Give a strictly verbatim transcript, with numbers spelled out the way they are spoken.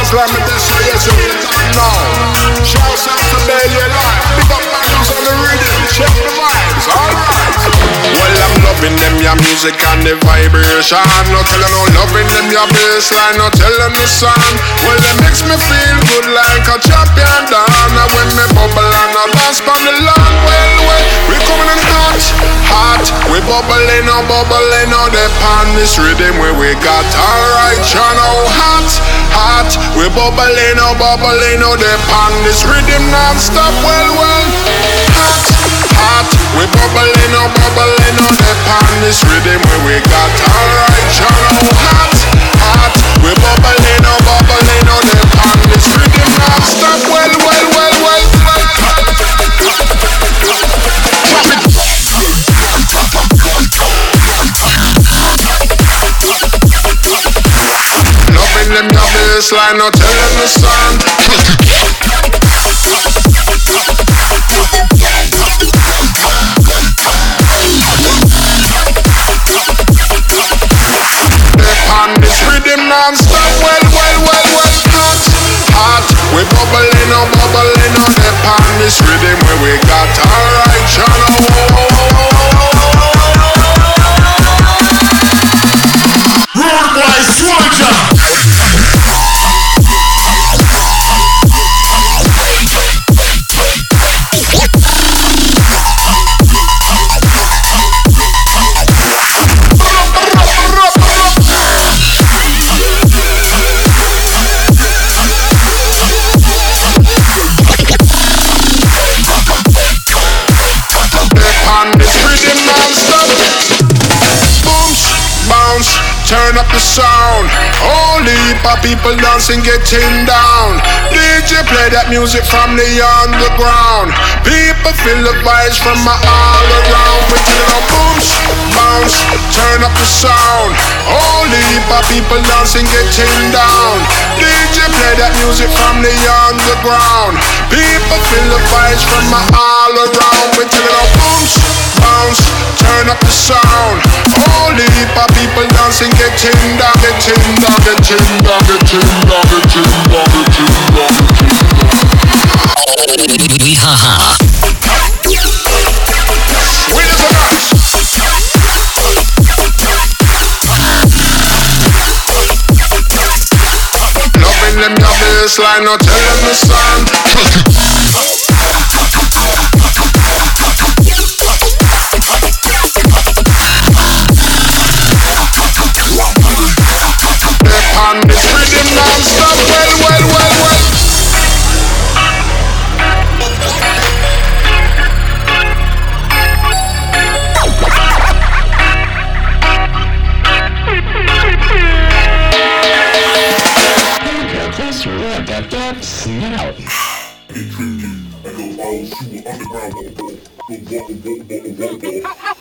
baseline, but this way is what you don't know. Shouts out to Daily Life, big up battles on the rhythm, check the vibes, alright. Well, I'm loving them, your music and the vibration. No telling no loving them, your baseline, no telling the sound. Well, it makes me feel good like a champion down. And when me bubble and I dance from the land, well, well, we coming in hot, hot. We bubbling, oh, bubbling, oh, they pan this rhythm where we got. Alright, you know, hot, hot. We bubbling, oh, bubbling, oh, they pan this rhythm non-stop. Well, well, hot, hot. We bubbling, oh, bubbling, oh, they pan this rhythm where we got. Alright, you know, hot, hot. We bubbling, oh, bubbling, oh, they pan this rhythm non-stop. Well, well, well, well, well. Drop it. Loving them, your baseline, no telling the sun. On this rhythm non-stop, well, well, well, well, hot, hot. We bubbling, oh, bubbling, oh, they on this rhythm where we got. Alright, channel. Road boy soldier. Turn up the sound. Only for people dancing, getting down. D J play that music from the underground. People feel the vibes from my all around. We tell them bounce, bounce. Turn up the sound. Only for people dancing, getting down. D J play that music from the underground. People feel the vibes from my all around. We tell them bounce, bounce. Turn up the sound. Only for people dancing, getting down, getting down, getting down, getting down, getting down, getting down, getting down. Ha-ha. Sweet as a nut. Loving them, your baseline, no telling the sun. On this rhythm non-stop, well, well, well, well. Get closer, yeah, that, that, sing it out. I go all through underground,